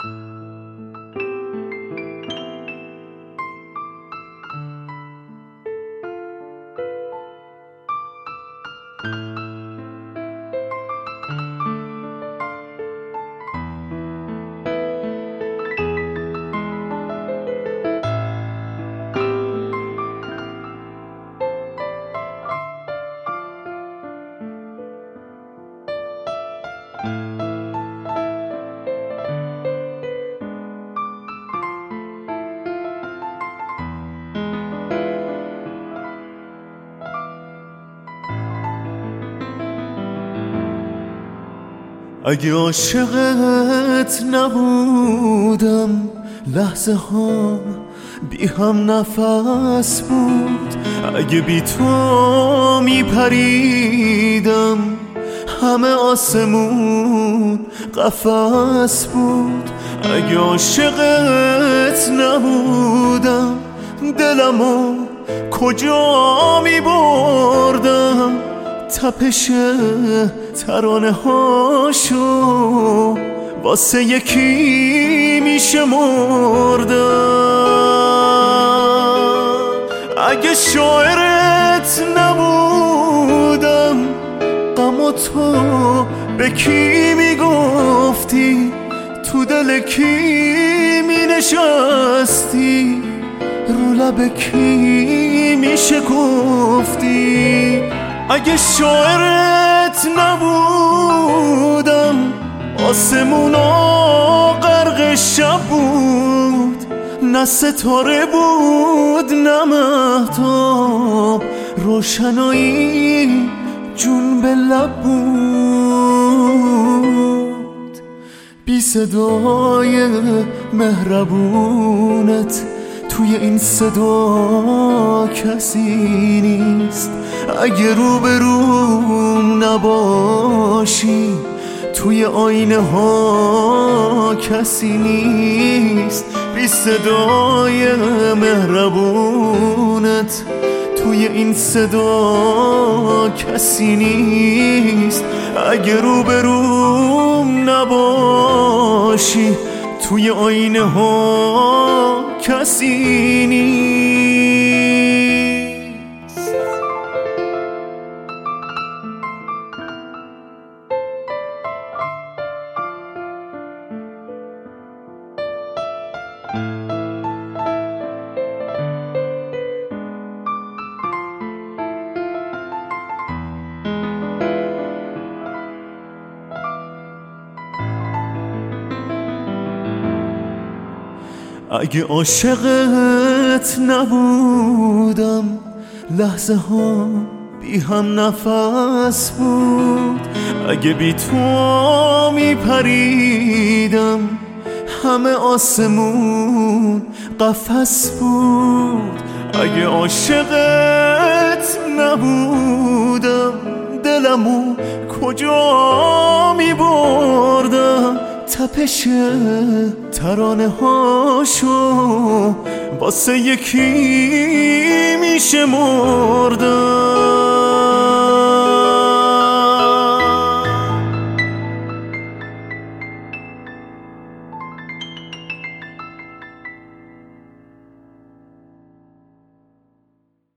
اگه عاشقت نبودم لحظه ها بی هم نفس بود، اگه بی تو میپریدم همه آسمون قفس بود. اگه عاشقت نبودم دلمو کجا میبردم، تپش ترانه هاشو واسه یکی میشمردم. اگه شاعرت نبودم غم و تو به کی میگفتی، تو دل کی مینشستی، رو لب کی میشکفتی. اگه شاعرت نبودم آسمونا غرق شب بود، نه ستاره بود نه مهتاب، روشنایی جون به لب بود. بی صدای مهربونت توی این صدا کسی نیست، اگه روبروم نباشی توی آینه ها کسی نیست. بی صدای مهربونت توی این صدا کسی نیست، اگه روبروم نباشی توی آینه ها کسی نیست. اگه عاشقت نبودم لحظه ها بی هم نفس بود، اگه بی تو میپریدم همه آسمون قفس بود. اگه عاشقت نبودم دلمو کجا میبردم، تپش ترانه هاشو واسه یکی میشمردم.